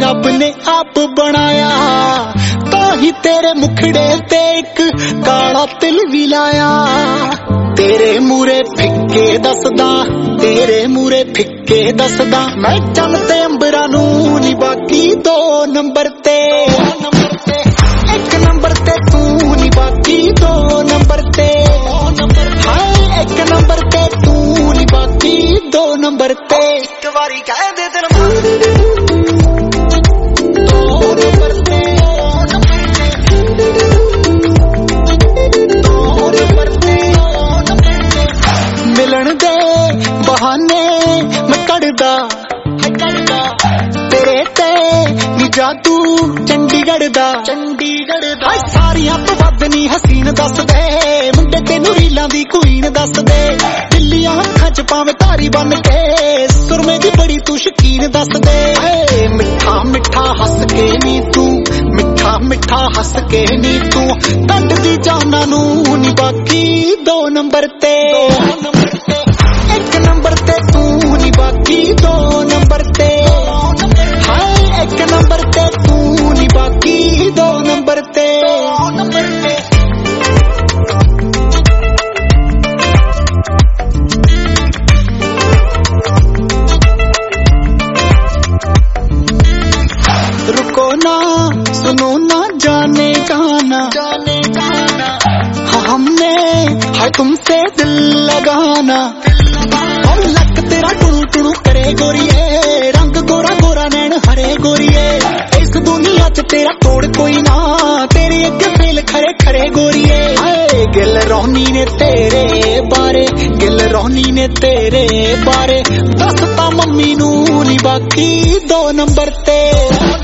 रब ने आप बनाया, ताही तेरे मुखड़े ते एक काला तिल भी लाया। तेरे मूरे फिक्के दसदा, तेरे मूरे फिक्के दसदा, मैं चलते अंबरा नू नी बाकी दो नंबर ते। एक नंबर ते तू नी बाकी दो नंबर ते। हाय एक नंबर ते तू नी बाकी दो नंबर ते। एक बारी कह दे दिल दो नंबर ते, दो नंबर ते। मिलन दे बहाने मैं कड़दा तेरे ते नी जादू चंडीगढ़ दा। सारियां तो वध नी हसीन दस दे, मुंडे तेनू रीलां दी क्वीन दस दे। दिल्लियां अखां च पावे तारी बन के, सुरमे दी बड़ी तू शकीन दस दे। मिठा मिठा हस के नी तू, मिठा मिठा हस के नी तू, दंड दी जाना नू नी बाकी दो नंबर ते। एक नंबर ते तू नी बाकी दो नंबर ते। हाय एक नंबर ते तू नी बाकी दो नंबर ते। रुको ना सुनो ना जाने गाना, हाँ हमने है तुमसे दिल लगाना। और लक तेरा टुणु टुणु करे गोरिए, रंग गोरा गोरा नैन हरे गोरिए। इस दुनिया च तेरा तोड़ कोई ना, तेरे अगे फेल खरे खरे गोरिए। गिल रोनी ने तेरे बारे, गिल रोनी ने तेरे बारे, दसता मम्मी नू नी बाकी दो नंबर ते।